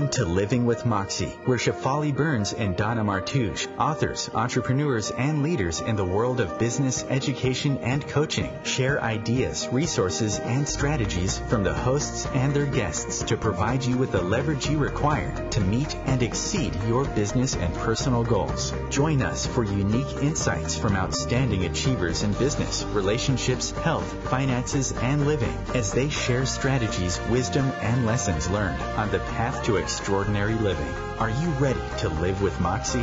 Welcome to Living with Moxie, where Shefali Burns and Donna Martouche, authors, entrepreneurs, and leaders in the world of business, education, and coaching, share ideas, resources, and strategies from the hosts and their guests to provide you with the leverage you require to meet and exceed your business and personal goals. Join us for unique insights from outstanding achievers in business, relationships, health, finances, and living as they share strategies, wisdom, and lessons learned on the path to extraordinary living. Are you ready to live with Moxie?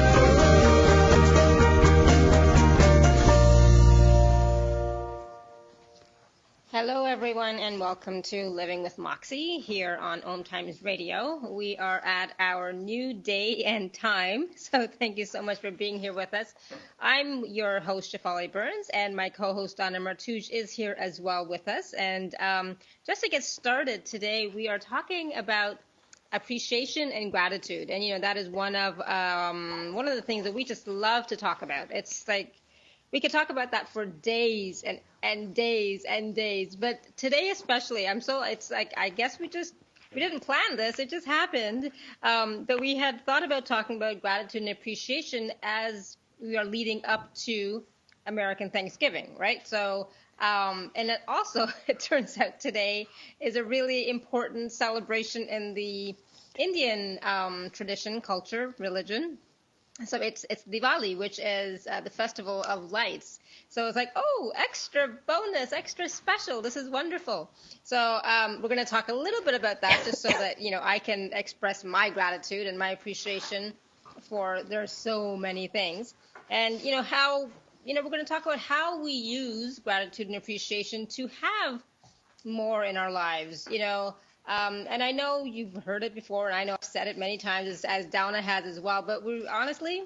Hello, everyone, and welcome to Living with Moxie here on Om Times Radio. We are at our new day and time, so thank you so much for being here with us. I'm your host, Shefali Burns, and my co-host, Donna Martouche, is here as well with us. And just to get started today, we are talking about appreciation and gratitude. And, that is one of the things that we just love to talk about. It's like we could talk about that for days and days and days. But today especially, it's like, I guess we didn't plan this. It just happened. But we had thought about talking about gratitude and appreciation as we are leading up to American Thanksgiving, right? So, and it also, it turns out today is a really important celebration in the Indian tradition, culture, religion. So it's Diwali, which is the festival of lights. So it's like, oh, extra bonus, extra special. This is wonderful. So we're going to talk a little bit about that just so that, I can express my gratitude and my appreciation for there's so many things. And, how, we're going to talk about how we use gratitude and appreciation to have more in our lives, and I know you've heard it before, and I know I've said it many times, as Donna has as well, but we honestly,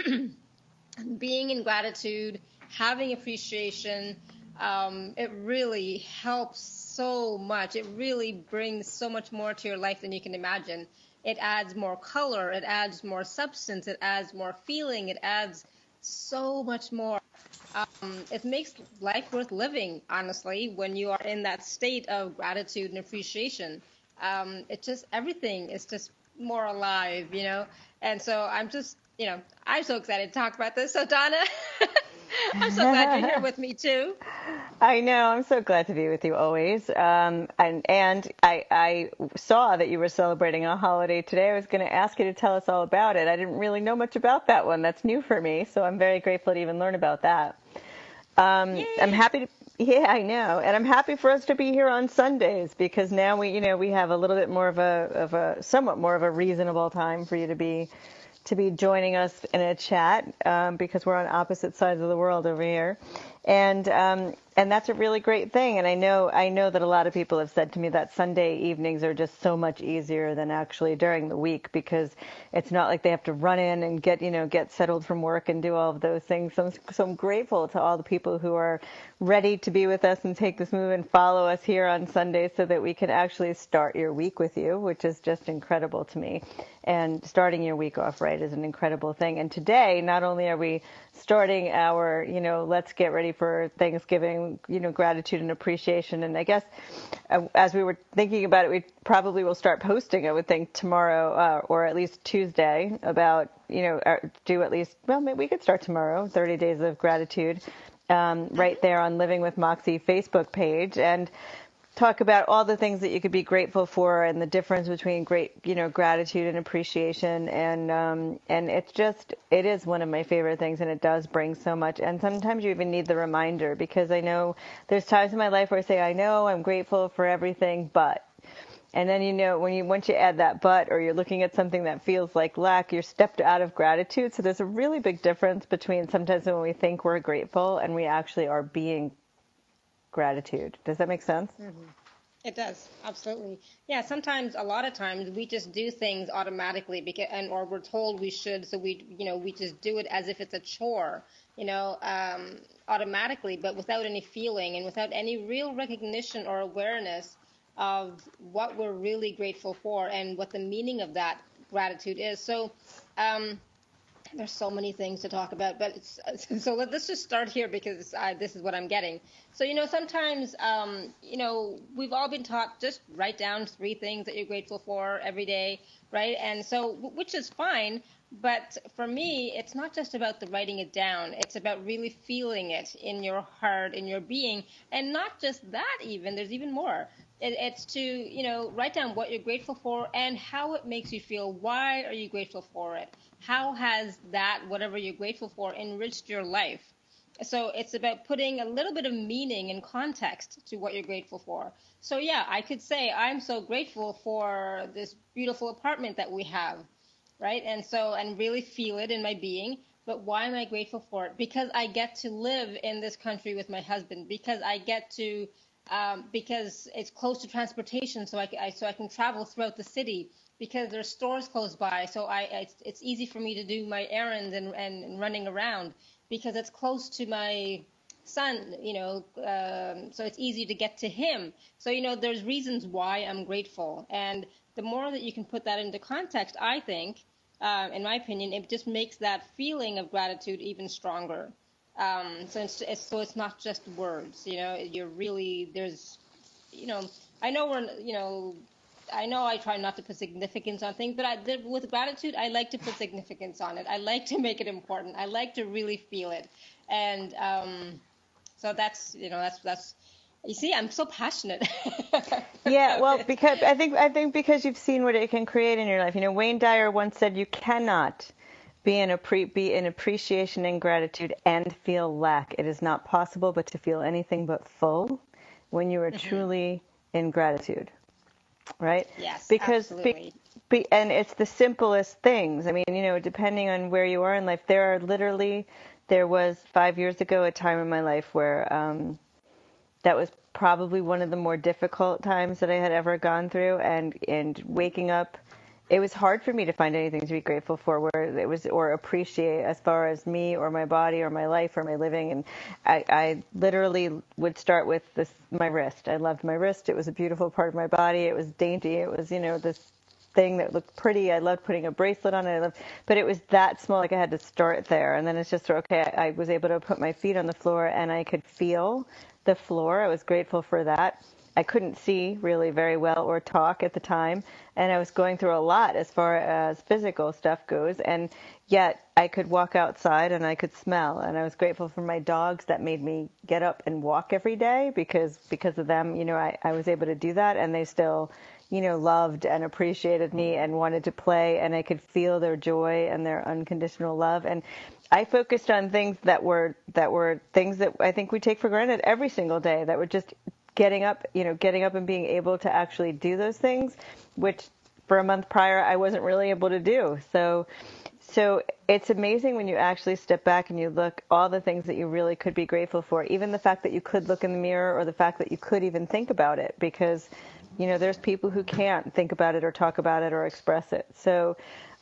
being in gratitude, having appreciation, it really helps so much. It really brings so much more to your life than you can imagine. It adds more color, it adds more substance, it adds more feeling, it adds so much more. It makes life worth living, honestly, when you are in that state of gratitude and appreciation. Everything is just more alive, And so I'm just, I'm so excited to talk about this. So Donna, I'm so glad you're here with me too. I know. I'm so glad to be with you always. And I saw that you were celebrating a holiday today. I was going to ask you to tell us all about it. I didn't really know much about that one. That's new for me. So I'm very grateful to even learn about that. I'm happy to. Yeah, I know. And I'm happy for us to be here on Sundays because now we have a little bit more of a somewhat more of a reasonable time for you to be joining us in a chat because we're on opposite sides of the world over here. And that's a really great thing. And I know that a lot of people have said to me that Sunday evenings are just so much easier than actually during the week because it's not like they have to run in and get settled from work and do all of those things. So I'm grateful to all the people who are ready to be with us and take this move and follow us here on Sunday so that we can actually start your week with you, which is just incredible to me. And starting your week off right is an incredible thing. And today, not only are we starting our, let's get ready for Thanksgiving, gratitude and appreciation. And I guess as we were thinking about it, we probably will start posting, I would think, tomorrow or at least Tuesday about, do at least, well, maybe we could start tomorrow, 30 days of gratitude, right there on Living with Moxie Facebook page. And talk about all the things that you could be grateful for and the difference between gratitude and appreciation. And it is one of my favorite things, and it does bring so much. And sometimes you even need the reminder because I know there's times in my life where I say, I know I'm grateful for everything, but, and then, once you add that but, or you're looking at something that feels like lack, you're stepped out of gratitude. So there's a really big difference between sometimes when we think we're grateful and we actually are being gratitude. Does that make sense? Mm-hmm. It does. Absolutely. Yeah. Sometimes, a lot of times we just do things automatically or we're told we should. So we just do it as if it's a chore, automatically, but without any feeling and without any real recognition or awareness of what we're really grateful for and what the meaning of that gratitude is. So, There's so many things to talk about, but it's so let's just start here because this is what I'm getting. So, sometimes, we've all been taught just write down 3 things that you're grateful for every day, right? And so, which is fine. But for me, it's not just about the writing it down. It's about really feeling it in your heart, in your being. And not just that, even, there's even more. It's to, write down what you're grateful for and how it makes you feel. Why are you grateful for it? How has that, whatever you're grateful for, enriched your life? So it's about putting a little bit of meaning and context to what you're grateful for. So yeah, I could say I'm so grateful for this beautiful apartment that we have, right? And really feel it in my being. But why am I grateful for it? Because I get to live in this country with my husband. Because I get to, because it's close to transportation, so I can travel throughout the city. Because there's stores close by, so it's easy for me to do my errands and running around. Because it's close to my son, so it's easy to get to him. So, there's reasons why I'm grateful. And the more that you can put that into context, I think, in my opinion, it just makes that feeling of gratitude even stronger. So it's not just words, you're really, there's, you know, I know I know I try not to put significance on things, but with gratitude, I like to put significance on it. I like to make it important. I like to really feel it. And so that's, you see, I'm so passionate. Yeah, well, because I think because you've seen what it can create in your life. Wayne Dyer once said you cannot be in appreciation and gratitude and feel lack. It is not possible but to feel anything but full when you are Hmm. truly in gratitude, right? Yes, Because absolutely. and it's the simplest things. I mean, depending on where you are in life, there was 5 years ago a time in my life where that was probably one of the more difficult times that I had ever gone through, and waking up, it was hard for me to find anything to be grateful for where it was or appreciate as far as me or my body or my life or my living. And I literally would start with my wrist. I loved my wrist. It was a beautiful part of my body. It was dainty. It was, this thing that looked pretty. I loved putting a bracelet on it. But it was that small. Like I had to start there, and then it's just okay. I was able to put my feet on the floor, and I could feel the floor. I was grateful for that. I couldn't see really very well or talk at the time, and I was going through a lot as far as physical stuff goes, and yet I could walk outside and I could smell, and I was grateful for my dogs that made me get up and walk every day because of them, I was able to do that, and they still, loved and appreciated me and wanted to play, and I could feel their joy and their unconditional love. And I focused on things that were things that I think we take for granted every single day, that were just getting up and being able to actually do those things, which for a month prior I wasn't really able to do. So it's amazing when you actually step back and you look all the things that you really could be grateful for, even the fact that you could look in the mirror or the fact that you could even think about it, because there's people who can't think about it or talk about it or express it. So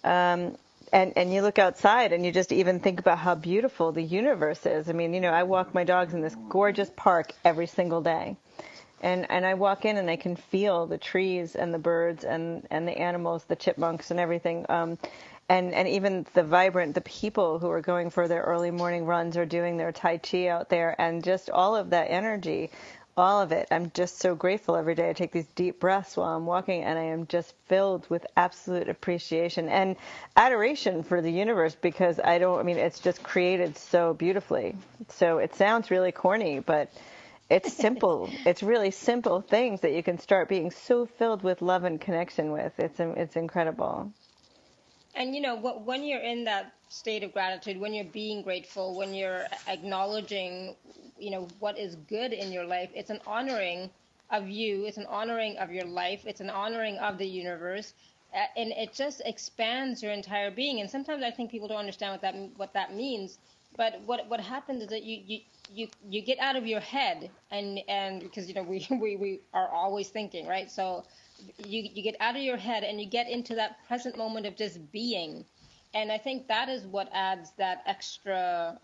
and you look outside and you just even think about how beautiful the universe is. I mean, I walk my dogs in this gorgeous park every single day. And I walk in and I can feel the trees and the birds and the animals, the chipmunks and everything. And even the people who are going for their early morning runs or doing their Tai Chi out there, and just all of that energy, all of it. I'm just so grateful every day. I take these deep breaths while I'm walking, and I am just filled with absolute appreciation and adoration for the universe, because it's just created so beautifully. So it sounds really corny, but it's simple. It's really simple things that you can start being so filled with love and connection with. It's incredible. And when you're in that state of gratitude, when you're being grateful, when you're acknowledging, what is good in your life, it's an honoring of you, it's an honoring of your life, it's an honoring of the universe, and it just expands your entire being. And sometimes I think people don't understand what that means. But what happens is that you get out of your head, and because we are always thinking, right? So you get out of your head and you get into that present moment of just being. And I think that is what adds that extra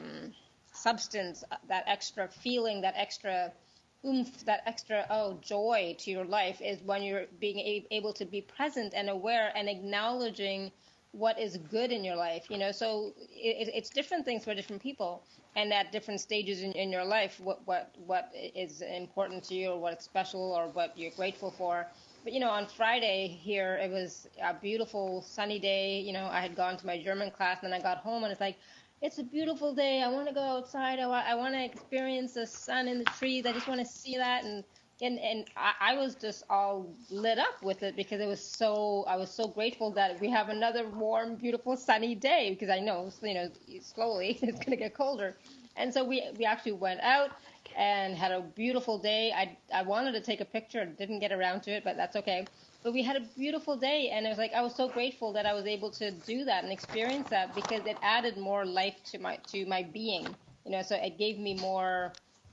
substance, that extra feeling, that extra oomph, that extra joy to your life, is when you're being able to be present and aware and acknowledging what is good in your life, so it's different things for different people, and at different stages in your life, what is important to you, or what's special, or what you're grateful for. But on Friday here, it was a beautiful sunny day. I had gone to my German class, and then I got home, and it's like, it's a beautiful day. I want to go outside. I want to experience the sun in the trees. I just want to see that. And I was just all lit up with it, because I was so grateful that we have another warm, beautiful, sunny day, because I know, slowly it's going to get colder. And so we actually went out and had a beautiful day. I wanted to take a picture, didn't get around to it, but that's okay. But we had a beautiful day, and it was like, I was so grateful that I was able to do that and experience that, because it added more life to my being. So it gave me more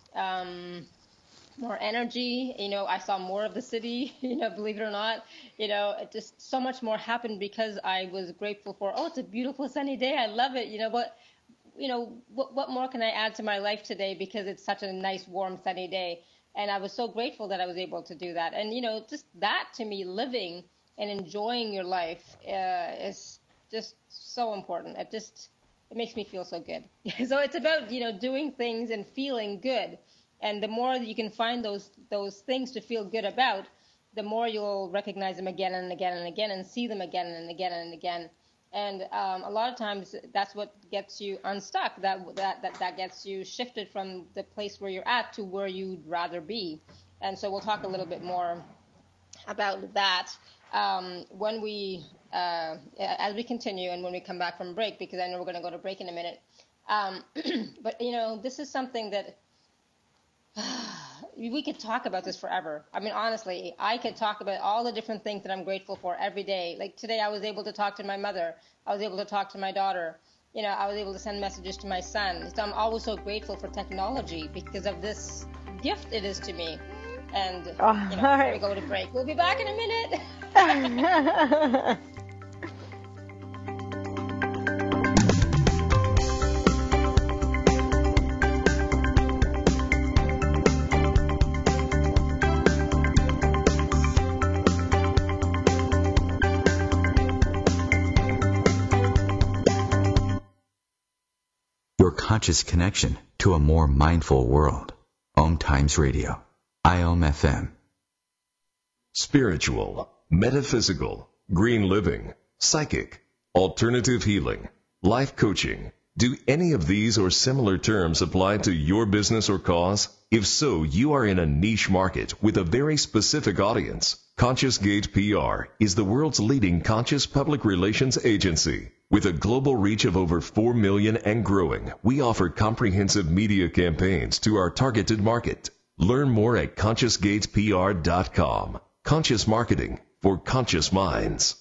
energy. I saw more of the city, believe it or not. It just so much more happened because I was grateful for, it's a beautiful sunny day. I love it. But what more can I add to my life today, because it's such a nice, warm, sunny day. And I was so grateful that I was able to do that. And, just that, to me, living and enjoying your life is just so important. It makes me feel so good. So it's about, doing things and feeling good. And the more that you can find those things to feel good about, the more you'll recognize them again and again and again, and see them again and again and again. And a lot of times that's what gets you unstuck, that gets you shifted from the place where you're at to where you'd rather be. And so we'll talk a little bit more about that when we as we continue, and when we come back from break, because I know we're going to go to break in a minute. But this is something that we could talk about this forever. I mean, honestly, I could talk about all the different things that I'm grateful for every day. Like today, I was able to talk to my mother. I was able to talk to my daughter. I was able to send messages to my son. So I'm always so grateful for technology, because of this gift it is to me. And, here we go to break. We'll be back in a minute. Conscious connection to a more mindful world. Om Times Radio, IOM FM. Spiritual, metaphysical, green living, psychic, alternative healing, life coaching. Do any of these or similar terms apply to your business or cause? If so, you are in a niche market with a very specific audience. Conscious Gate PR is the world's leading conscious public relations agency. With a global reach of over 4 million and growing, we offer comprehensive media campaigns to our targeted market. Learn more at ConsciousGatesPR.com. Conscious marketing for conscious minds.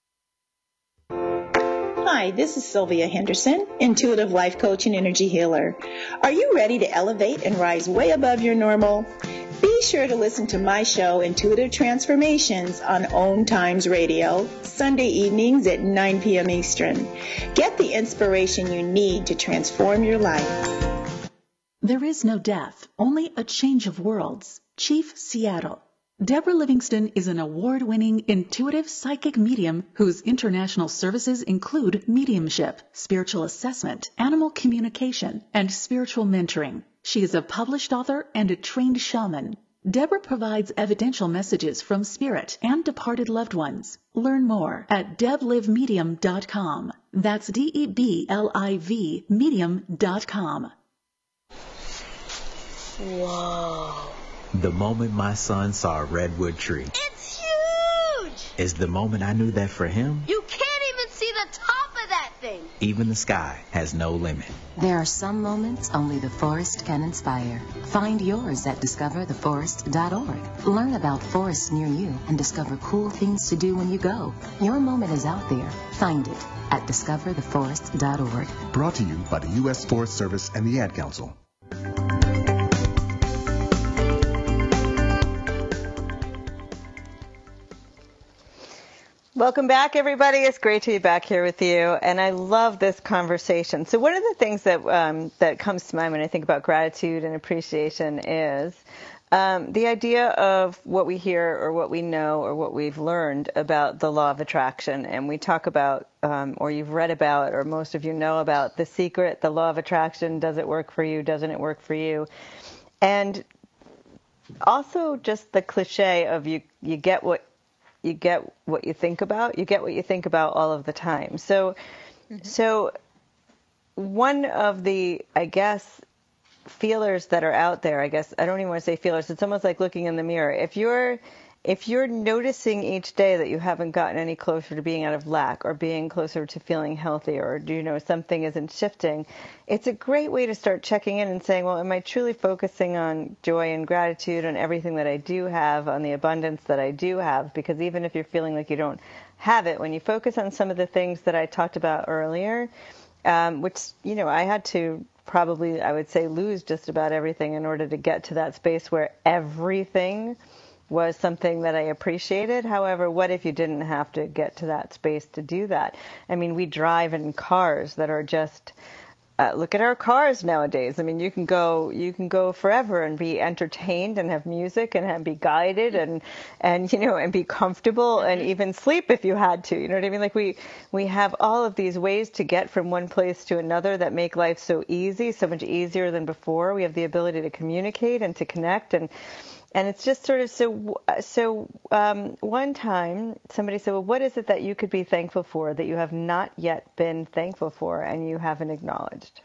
Hi, this is Sylvia Henderson, intuitive life coach and energy healer. Are you ready to elevate and rise way above your normal? Be sure to listen to my show, Intuitive Transformations, on Om Times Radio, Sunday evenings at 9 p.m. Eastern. Get the inspiration you need to transform your life. There is no death, only a change of worlds. Chief Seattle. Deborah Livingston is an award-winning intuitive psychic medium whose international services include mediumship, spiritual assessment, animal communication, and spiritual mentoring. She is a published author and a trained shaman. Deborah provides evidential messages from spirit and departed loved ones. Learn more at deblivemedium.com. That's DEBLIV medium.com. Whoa. The moment my son saw a redwood tree. It's huge! Is the moment I knew that for him. You can't even see the top of that thing. Even the sky has no limit. There are some moments only the forest can inspire. Find yours at discovertheforest.org. Learn about forests near you and discover cool things to do when you go. Your moment is out there. Find it at discovertheforest.org. Brought to you by the U.S. Forest Service and the Ad Council. Welcome back, everybody. It's great to be back here with you, and I love this conversation. So one of the things that that comes to mind when I think about gratitude and appreciation is The idea of what we hear or what we know or what we've learned about the law of attraction, and we talk about, or you've read about, or most of you know about The Secret, the law of attraction. Does it work for you? Doesn't it work for you? And also just the cliche of you get what you think about. You get what you think about all of the time. So one of the, I guess, feelers that are out there, I guess, I don't even want to say feelers, it's almost like looking in the mirror. If you're noticing each day that you haven't gotten any closer to being out of lack or being closer to feeling healthy, or something isn't shifting, it's a great way to start checking in and saying, well, am I truly focusing on joy and gratitude, on everything that I do have, on the abundance that I do have? Because even if you're feeling like you don't have it, when you focus on some of the things that I talked about earlier, which, I had to probably, I would say, lose just about everything in order to get to that space where everything was something that I appreciated. However, what if you didn't have to get to that space to do that? I mean, we drive in cars that are just, look at our cars nowadays. I mean, you can go forever and be entertained and have music and be guided and be comfortable and even sleep if you had to. You know what I mean? Like we have all of these ways to get from one place to another that make life so easy, so much easier than before. We have the ability to communicate and to connect, and it's just sort of so. One time somebody said, well, what is it that you could be thankful for that you have not yet been thankful for and you haven't acknowledged?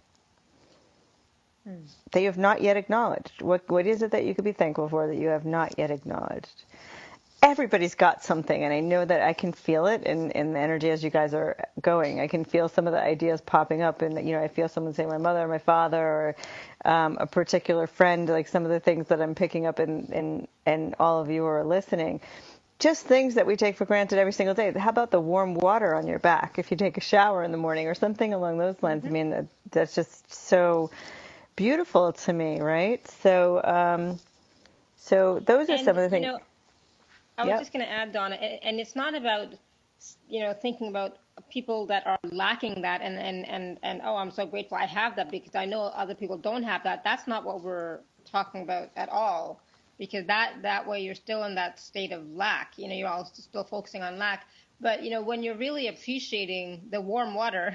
That you have not yet acknowledged. What is it that you could be thankful for that you have not yet acknowledged? Everybody's got something, and I know that I can feel it in the energy as you guys are going. I can feel some of the ideas popping up, and I feel someone say my mother or my father or a particular friend, like some of the things that I'm picking up in all of you who are listening. Just things that we take for granted every single day. How about the warm water on your back if you take a shower in the morning or something along those lines? I mean, that's just so beautiful to me, right? So those are some of the things. I was just going to add, Donna, and it's not about, thinking about people that are lacking that and oh, I'm so grateful I have that because I know other people don't have that. That's not what we're talking about at all, because that way you're still in that state of lack. You're all still focusing on lack. But, when you're really appreciating the warm water,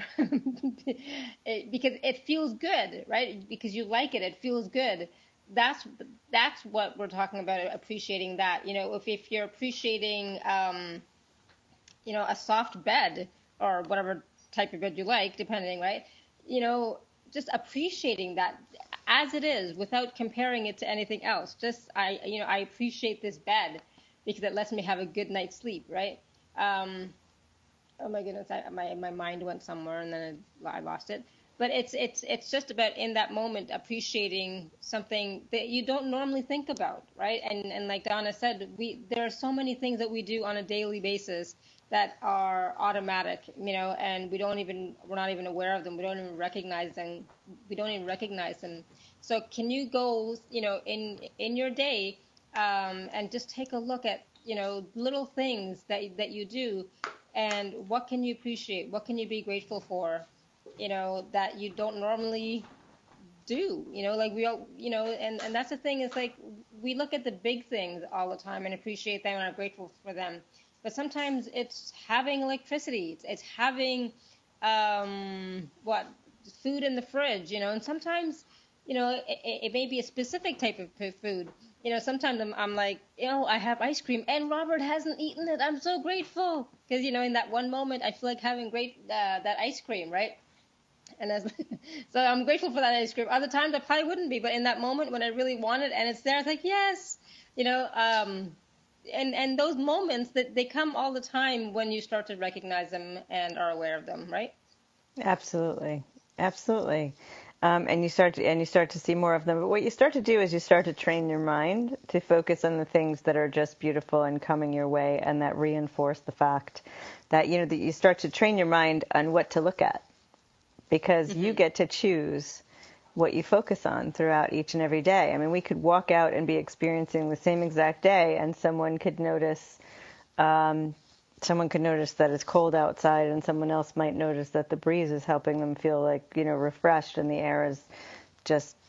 because it feels good, right? Because you like it, it feels good. That's what we're talking about, appreciating that. If you're appreciating, a soft bed or whatever type of bed you like, depending, right? Just appreciating that as it is without comparing it to anything else. Just, I appreciate this bed because it lets me have a good night's sleep, right? Oh my goodness, my mind went somewhere and then I lost it. But it's just about in that moment appreciating something that you don't normally think about, right? And like Donna said, there are so many things that we do on a daily basis that are automatic, and we're not even aware of them. We don't even recognize them. So can you go, in your day, and just take a look at, little things that you do, and what can you appreciate? What can you be grateful for? That you don't normally do, like we all, and that's the thing, is like we look at the big things all the time and appreciate them and are grateful for them. But sometimes it's having electricity, it's having food in the fridge, and sometimes, it may be a specific type of food. Sometimes I'm like, I have ice cream and Robert hasn't eaten it. I'm so grateful because, in that one moment I feel like having that ice cream, right? And so I'm grateful for that ice cream. Other times I probably wouldn't be, but in that moment when I really want it and it's there, it's like, yes, and those moments that they come all the time when you start to recognize them and are aware of them, right? Absolutely. And you start to see more of them. But what you start to do is you start to train your mind to focus on the things that are just beautiful and coming your way, and that reinforce the fact that, that you start to train your mind on what to look at. Because you get to choose what you focus on throughout each and every day. I mean, we could walk out and be experiencing the same exact day, and someone could notice that it's cold outside, and someone else might notice that the breeze is helping them feel like, refreshed, and the air is just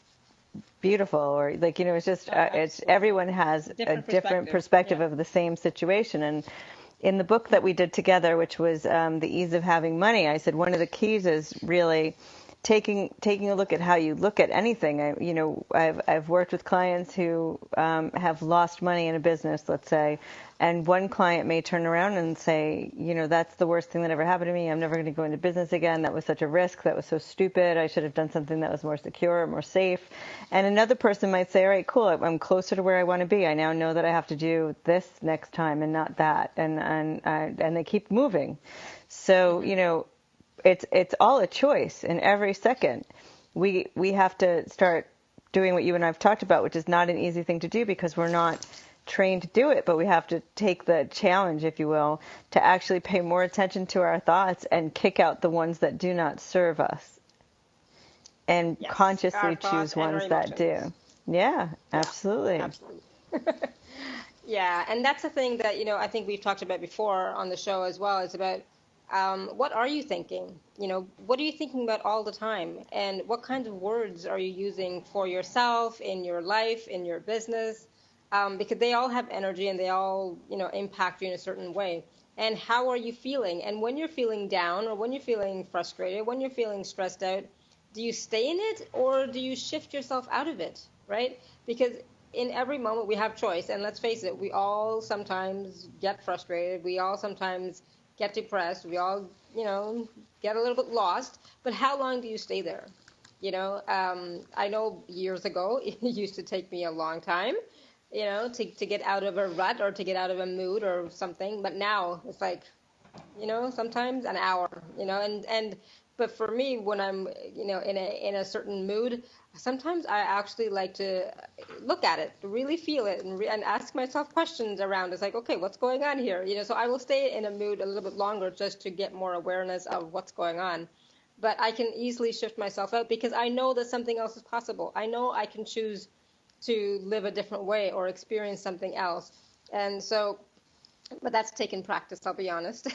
beautiful, or like, it's just it's everyone has a different perspective of the same situation. And in the book that we did together, which was The Ease of Having Money, I said one of the keys is really taking a look at how you look at anything. I've worked with clients who have lost money in a business, let's say, and one client may turn around and say, that's the worst thing that ever happened to me. I'm never going to go into business again. That was such a risk. That was so stupid. I should have done something that was more secure, more safe. And another person might say, all right, cool. I'm closer to where I want to be. I now know that I have to do this next time and not that. And they keep moving. So, it's all a choice in every second. We have to start doing what you and I've talked about, which is not an easy thing to do because we're not trained to do it, but we have to take the challenge, if you will, to actually pay more attention to our thoughts and kick out the ones that do not serve us and consciously choose ones that do. Yeah, absolutely. Yeah, and that's the thing that, I think we've talked about before on the show as well. It's about what are you thinking? What are you thinking about all the time? And what kinds of words are you using for yourself, in your life, in your business? Because they all have energy and they all, impact you in a certain way. And how are you feeling? And when you're feeling down or when you're feeling frustrated, when you're feeling stressed out, do you stay in it or do you shift yourself out of it, right? Because in every moment we have choice. And let's face it, we all sometimes get frustrated. We all sometimes get depressed. We all, get a little bit lost. But how long do you stay there? I know years ago, it used to take me a long time, to get out of a rut or to get out of a mood or something. But now it's like, sometimes an hour, but for me, when I'm, in a certain mood, sometimes I actually like to look at it, really feel it, and ask myself questions around. It's like, okay, what's going on here? So I will stay in a mood a little bit longer just to get more awareness of what's going on. But I can easily shift myself out because I know that something else is possible. I know I can choose to live a different way or experience something else. And so, but that's taken practice, I'll be honest.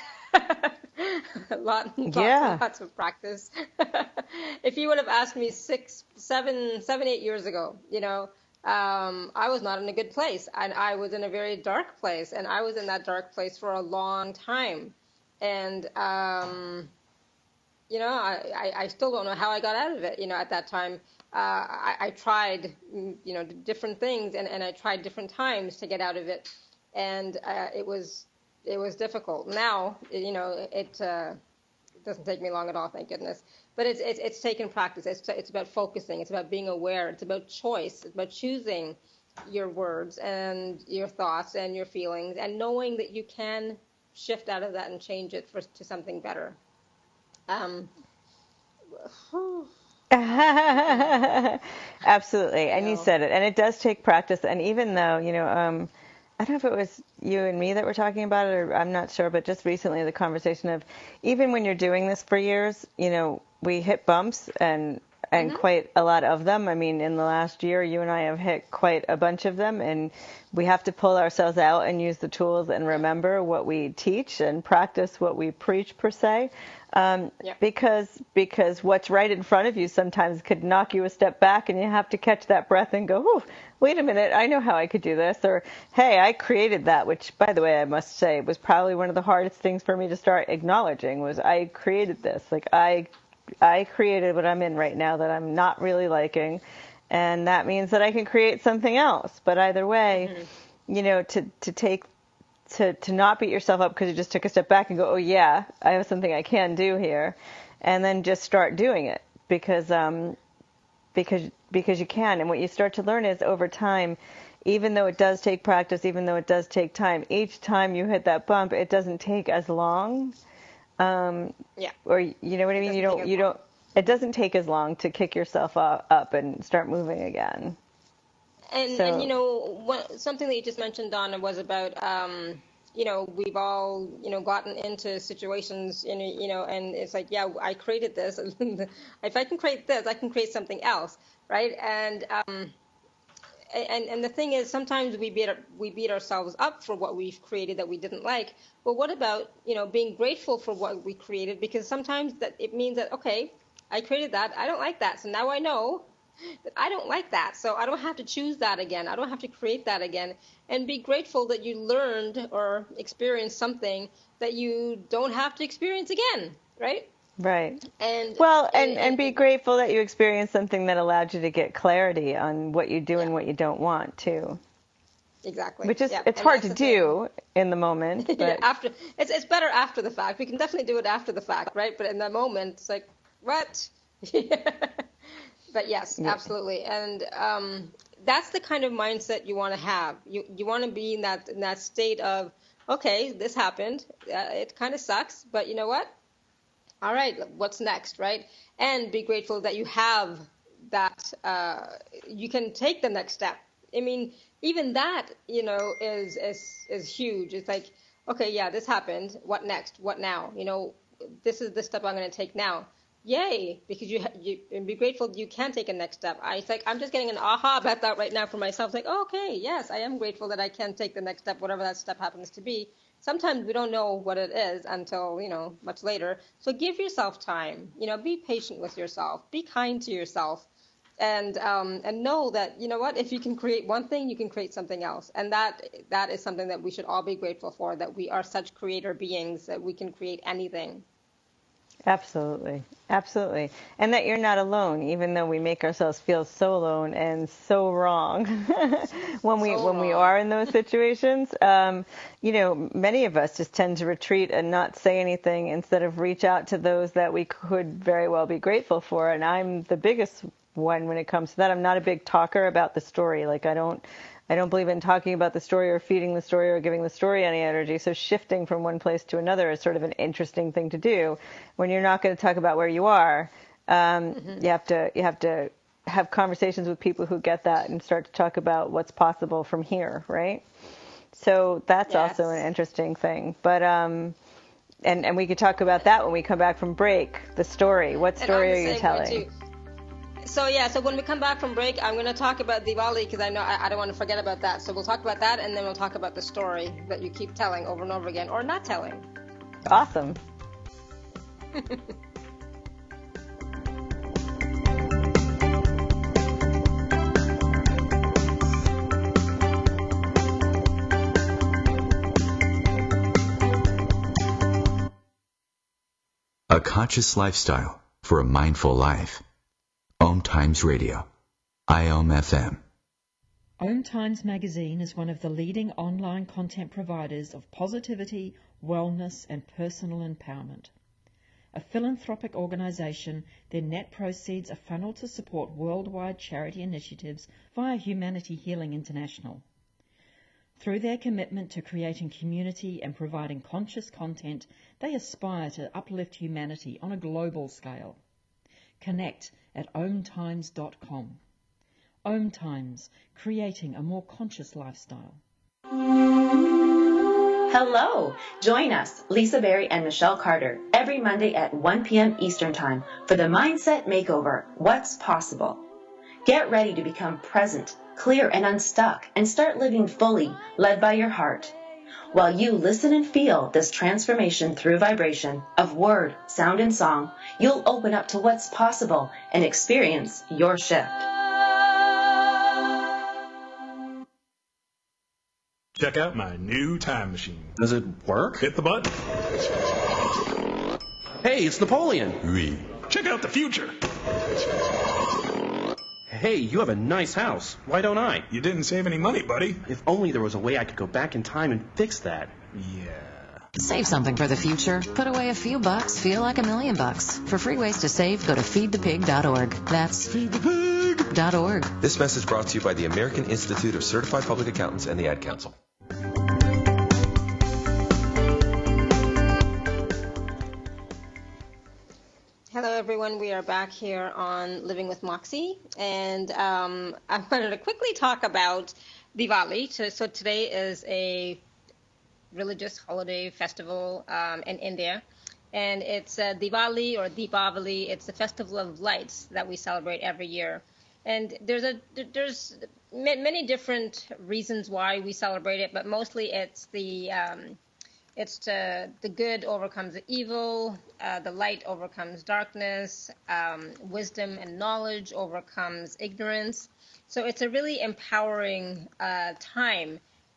Lots of practice. If you would have asked me 8 years ago, I was not in a good place, and I was in a very dark place, and I was in that dark place for a long time. And, I still don't know how I got out of it. At that time, I tried, different things, and I tried different times to get out of it. And it was difficult. Now, it doesn't take me long at all, thank goodness. But it's taken practice. It's about focusing. It's about being aware. It's about choice. It's about choosing your words and your thoughts and your feelings, and knowing that you can shift out of that and change it to something better. Absolutely, and you said it, and it does take practice. And even though, I don't know if it was you and me that were talking about it, or I'm not sure, but just recently the conversation of even when you're doing this for years, we hit bumps and quite a lot of them. I mean, in the last year, you and I have hit quite a bunch of them, and we have to pull ourselves out and use the tools and remember what we teach and practice what we preach, per se. Because what's right in front of you sometimes could knock you a step back, and you have to catch that breath and go, oh, wait a minute, I know how I could do this. Or, hey, I created that, which, by the way, I must say was probably one of the hardest things for me to start acknowledging was I created this. Like, I created what I'm in right now that I'm not really liking, and that means that I can create something else. But either way, to not beat yourself up because you just took a step back and go, oh yeah, I have something I can do here, and then just start doing it because you can. And what you start to learn is over time, even though it does take practice, even though it does take time, each time you hit that bump, it doesn't take as long. Or you know what I mean? It doesn't take as long to kick yourself up and start moving again. And something that you just mentioned, Donna, was about, we've all, gotten into situations, and it's like, yeah, I created this. If I can create this, I can create something else, right? And the thing is, sometimes we beat ourselves up for what we've created that we didn't like. But what about, being grateful for what we created? Because sometimes that it means that, okay, I created that. I don't like that. So now I know I don't like that, so I don't have to choose that again. I don't have to create that again. And be grateful that you learned or experienced something that you don't have to experience again, right? Right. And be grateful that you experienced something that allowed you to get clarity on what you do and what you don't want too. Exactly. Which is it's hard to do in the moment. But after it's better after the fact. We can definitely do it after the fact, right? But in the moment, it's like, what? But yes, absolutely. And that's the kind of mindset you want to have. You want to be in that state of, okay, this happened. It kind of sucks, but you know what? All right, what's next, right? And be grateful that you have that. You can take the next step. I mean, even that, is huge. It's like, okay, yeah, this happened. What next? What now? This is the step I'm going to take now. Yay, because you and be grateful you can take a next step. It's like I'm just getting an aha about that right now for myself. It's like, oh, okay, yes, I am grateful that I can take the next step, whatever that step happens to be. Sometimes we don't know what it is until, much later. So give yourself time. Be patient with yourself. Be kind to yourself. And know that, you know what, if you can create one thing, you can create something else. And that is something that we should all be grateful for, that we are such creator beings that we can create anything. Absolutely. Absolutely. And that you're not alone, even though we make ourselves feel so alone and so wrong when we are in those situations. Many of us just tend to retreat and not say anything instead of reach out to those that we could very well be grateful for. And I'm the biggest one when it comes to that. I'm not a big talker about the story. Like I don't believe in talking about the story or feeding the story or giving the story any energy. So shifting from one place to another is sort of an interesting thing to do. When you're not going to talk about where you are, you have to have conversations with people who get that and start to talk about what's possible from here, right? So that's also an interesting thing. But and we could talk about that when we come back from break. The story. What story are you telling? So when we come back from break, I'm going to talk about Diwali because I know I don't want to forget about that. So we'll talk about that, and then we'll talk about the story that you keep telling over and over again, or not telling. Awesome. A conscious lifestyle for a mindful life. Om Times Radio, IOM FM. Om Times Magazine is one of the leading online content providers of positivity, wellness, and personal empowerment. A philanthropic organisation, their net proceeds are funneled to support worldwide charity initiatives via Humanity Healing International. Through their commitment to creating community and providing conscious content, they aspire to uplift humanity on a global scale. Connect at omtimes.com. Om Times, creating a more conscious lifestyle. Hello! Join us, Lisa Berry and Michelle Carter, every Monday at 1 p.m. Eastern Time for the Mindset Makeover, What's Possible. Get ready to become present, clear, and unstuck, and start living fully, led by your heart. While you listen and feel this transformation through vibration of word, sound, and song, you'll open up to what's possible and experience your shift. Check out my new time machine. Does it work? Hit the button. Hey, it's Napoleon. Oui. Check out the future. Hey, you have a nice house. Why don't I? You didn't save any money, buddy. If only there was a way I could go back in time and fix that. Yeah. Save something for the future. Put away a few bucks, feel like $1 million. For free ways to save, go to feedthepig.org. That's feedthepig.org. This message brought to you by the American Institute of Certified Public Accountants and the Ad Council. Hello, everyone. We are back here on Living with Moxie, and I'm going to quickly talk about Diwali. So today is a religious holiday festival in India, and it's Diwali or Deepavali. It's the festival of lights that we celebrate every year, and there's many different reasons why we celebrate it, but mostly it's the It's the good overcomes the evil, the light overcomes darkness, wisdom and knowledge overcomes ignorance. So it's a really empowering time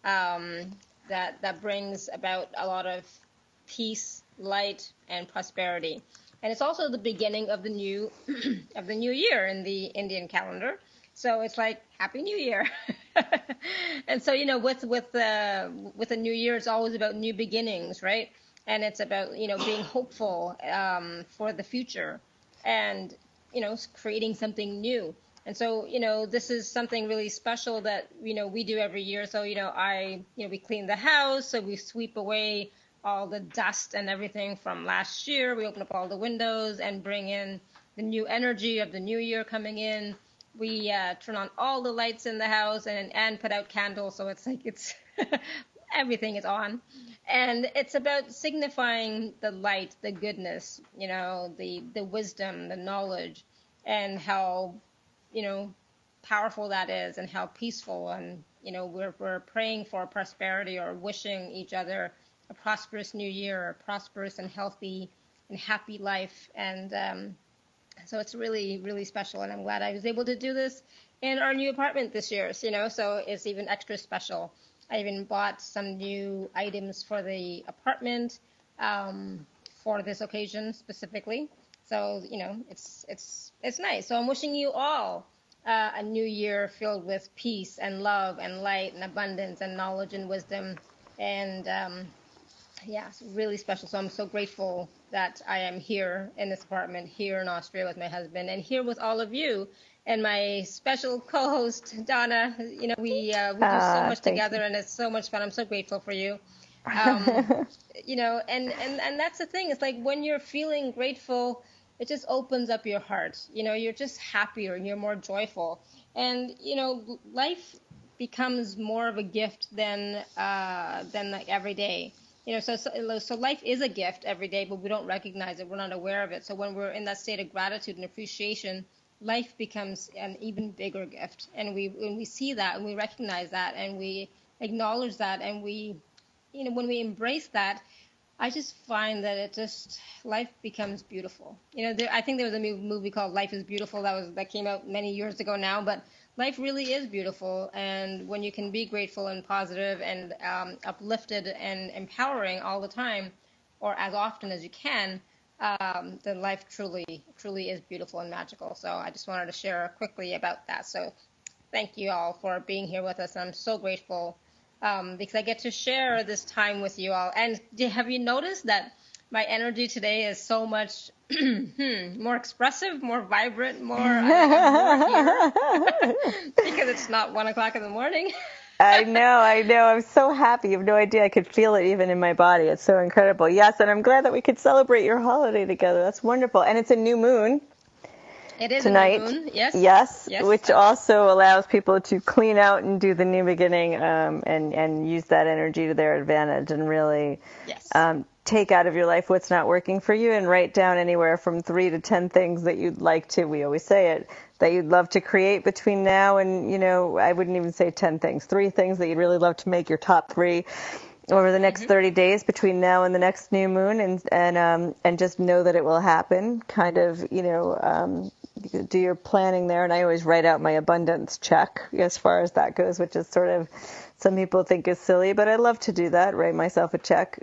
that brings about a lot of peace, light, and prosperity. And it's also the beginning of the new of the new year in the Indian calendar. So it's like Happy New Year. And so, with the new year, it's always about new beginnings, right? And it's about, being hopeful for the future and, creating something new. And so, this is something really special that, we do every year. So, we clean the house, so we sweep away all the dust and everything from last year. We open up all the windows and bring in the new energy of the new year coming in. We turn on all the lights in the house and put out candles. So it's like everything is on. And it's about signifying the light, the goodness, the wisdom, the knowledge, and how, powerful that is and how peaceful. And, we're praying for prosperity or wishing each other a prosperous new year, a prosperous and healthy and happy life. And so it's really, really special. And I'm glad I was able to do this in our new apartment this year, so it's even extra special. I even bought some new items for the apartment for this occasion specifically. So, it's nice. So I'm wishing you all a new year filled with peace and love and light and abundance and knowledge and wisdom. And it's really special. So I'm so grateful that I am here in this apartment, here in Austria with my husband, and here with all of you. And my special co-host, Donna, we do so much together, and it's so much fun. I'm so grateful for you. And that's the thing. It's like when you're feeling grateful, it just opens up your heart. You're just happier and you're more joyful. And, life becomes more of a gift than like every day. So life is a gift every day, but we don't recognize it. We're not aware of it. So when we're in that state of gratitude and appreciation, life becomes an even bigger gift. And when we see that and we recognize that and we acknowledge that and we, when we embrace that, I just find that life becomes beautiful. I think there was a movie called Life is Beautiful that came out many years ago now, but life really is beautiful. And when you can be grateful and positive and uplifted and empowering all the time, or as often as you can, then life truly, truly is beautiful and magical. So I just wanted to share quickly about that. So thank you all for being here with us. I'm so grateful because I get to share this time with you all. And have you noticed that my energy today is so much more expressive, more vibrant, more here because it's not 1 o'clock in the morning. I know. I'm so happy. You have no idea. I could feel it even in my body. It's so incredible. Yes, and I'm glad that we could celebrate your holiday together. That's wonderful. And it's a new moon. It is tonight. A new moon. Yes. Which also allows people to clean out and do the new beginning and use that energy to their advantage and really take out of your life what's not working for you and write down anywhere from 3 to 10 things that you'd like to, we always say it, that you'd love to create between now and, I wouldn't even say 10 things, 3 things that you'd really love to make your top 3 over the next 30 days between now and the next new moon and just know that it will happen, kind of, do your planning there. And I always write out my abundance check as far as that goes, which is sort of, some people think is silly, but I love to do that, write myself a check,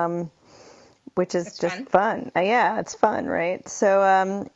which is it's just fun. Yeah, it's fun, right? So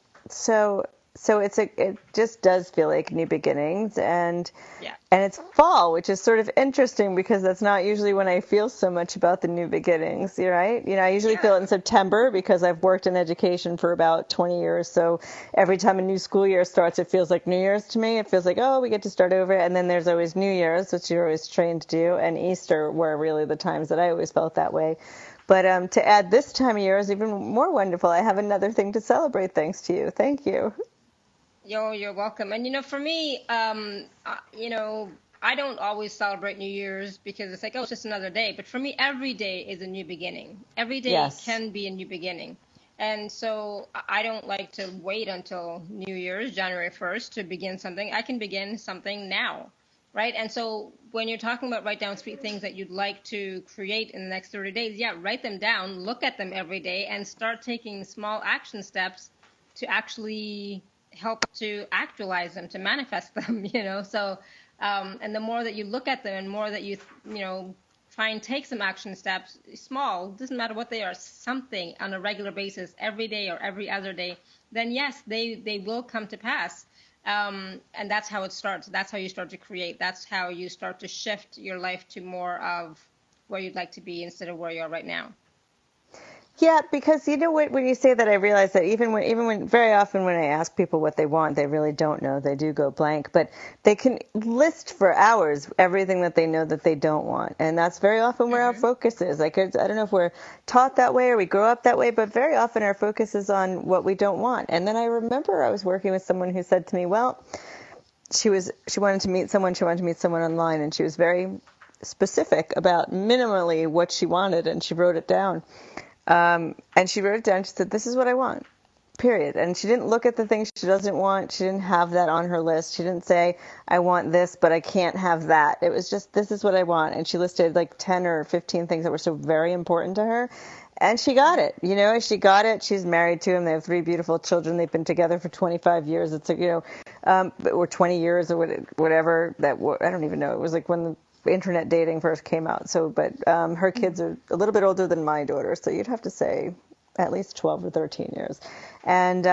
it just does feel like new beginnings and it's fall, which is sort of interesting because that's not usually when I feel so much about the new beginnings, right? I usually feel it in September because I've worked in education for about 20 years. So every time a new school year starts, it feels like New Year's to me. It feels like, we get to start over. And then there's always New Year's, which you're always trained to do, and Easter were really the times that I always felt that way. But to add this time of year is even more wonderful. I have another thing to celebrate thanks to you. Thank you. You're welcome. And, for me, I don't always celebrate New Year's because it's like, it's just another day. But for me, every day is a new beginning. Every day can be a new beginning. And so I don't like to wait until New Year's, January 1st, to begin something. I can begin something now. right? And so when you're talking about write down 3 things that you'd like to create in the next 30 days, yeah, write them down, look at them every day, and start taking small action steps to actually help to actualize them, to manifest them, So, and the more that you look at them and more that you try and take some action steps, small, doesn't matter what they are, something on a regular basis, every day or every other day, then yes, they will come to pass. And that's how it starts. That's how you start to create. That's how you start to shift your life to more of where you'd like to be instead of where you are right now. Yeah, because you know what, when you say that, I realize that even when very often when I ask people what they want, they really don't know. They do go blank, but they can list for hours everything that they know that they don't want, and that's very often where our focus is. Like, I don't know if we're taught that way or we grow up that way, but very often our focus is on what we don't want. And then I remember I was working with someone who said to me, well, she wanted to meet someone online, and she was very specific about minimally what she wanted, and she wrote it down. And she wrote it down. She said, this is what I want, period. And she didn't look at the things she doesn't want. She didn't have that on her list. She didn't say, I want this, but I can't have that. It was just, this is what I want. And she listed like 10 or 15 things that were so very important to her. And she got it. She got it. She's married to him. They have 3 beautiful children. They've been together for 25 years. It's or 20 years or whatever. I don't even know. It was like when the internet dating first came out. So, but her kids are a little bit older than my daughter, so you'd have to say at least 12 or 13 years. And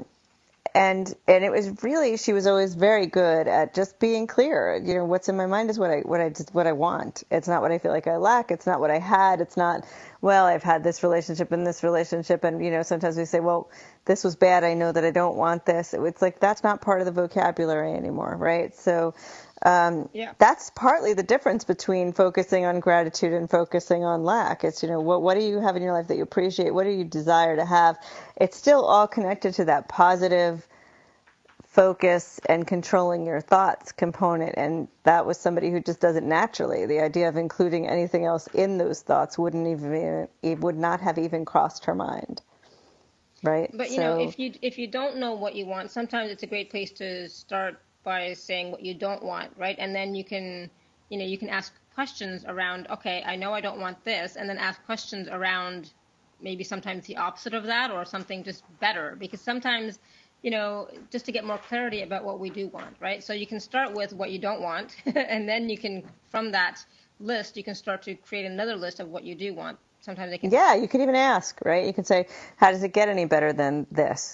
it was really, she was always very good at just being clear. What's in my mind is what I want. It's not what I feel like I lack. It's not what I had. It's not, well, I've had this relationship and this relationship, and sometimes we say, well, this was bad. I know that I don't want this. It's like that's not part of the vocabulary anymore, right? So. That's partly the difference between focusing on gratitude and focusing on lack. It's, what do you have in your life that you appreciate? What do you desire to have? It's still all connected to that positive focus and controlling your thoughts component. And that was somebody who just does it naturally. The idea of including anything else in those thoughts would not have even crossed her mind. Right. But, if you don't know what you want, sometimes it's a great place to start by saying what you don't want, right? And then you can ask questions around, okay, I know I don't want this, and then ask questions around maybe sometimes the opposite of that or something just better, because sometimes, just to get more clarity about what we do want, right? So you can start with what you don't want, and then you can, from that list, you can start to create another list of what you do want. Sometimes they can. Yeah, you could even ask, right? You can say, how does it get any better than this?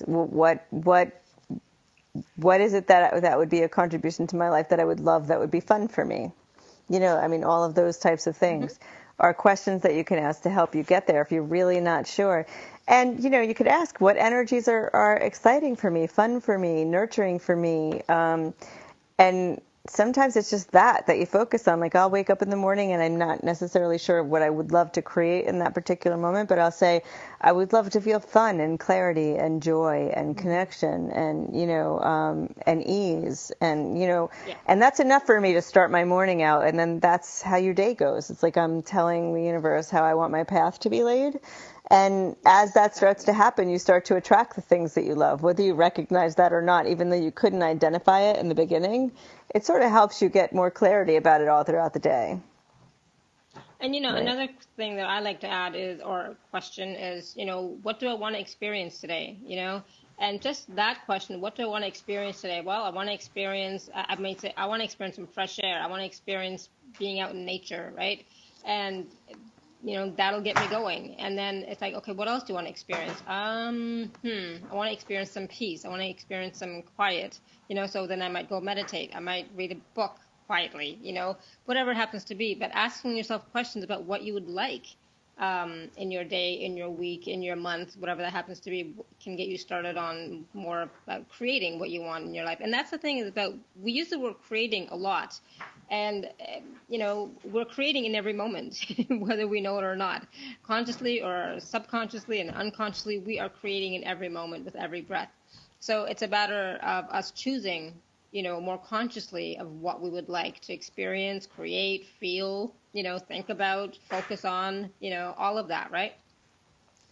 What is it that would be a contribution to my life that I would love, that would be fun for me? All of those types of things are questions that you can ask to help you get there if you're really not sure. And, you could ask, what energies are exciting for me, fun for me, nurturing for me? And sometimes it's just that you focus on. Like, I'll wake up in the morning and I'm not necessarily sure what I would love to create in that particular moment, but I'll say, I would love to feel fun and clarity and joy and connection and, and ease. And, and that's enough for me to start my morning out. And then that's how your day goes. It's like I'm telling the universe how I want my path to be laid. And as that starts to happen, you start to attract the things that you love, whether you recognize that or not, even though you couldn't identify it in the beginning. It sort of helps you get more clarity about it all throughout the day. And, another thing that I like to add question is, what do I want to experience today? And just that question, what do I want to experience today? Well, I want to experience, I may say, I want to experience some fresh air. I want to experience being out in nature, right? And that'll get me going. And then it's like, okay, what else do you want to experience? I want to experience some peace. I want to experience some quiet, so then I might go meditate. I might read a book quietly, whatever it happens to be. But asking yourself questions about what you would like in your day, in your week, in your month, whatever that happens to be, can get you started on more about creating what you want in your life. And that's the thing is about, we use the word creating a lot. And, we're creating in every moment, whether we know it or not. Consciously or subconsciously and unconsciously, we are creating in every moment with every breath. So it's a matter of us choosing, more consciously of what we would like to experience, create, feel, think about, focus on, all of that, right?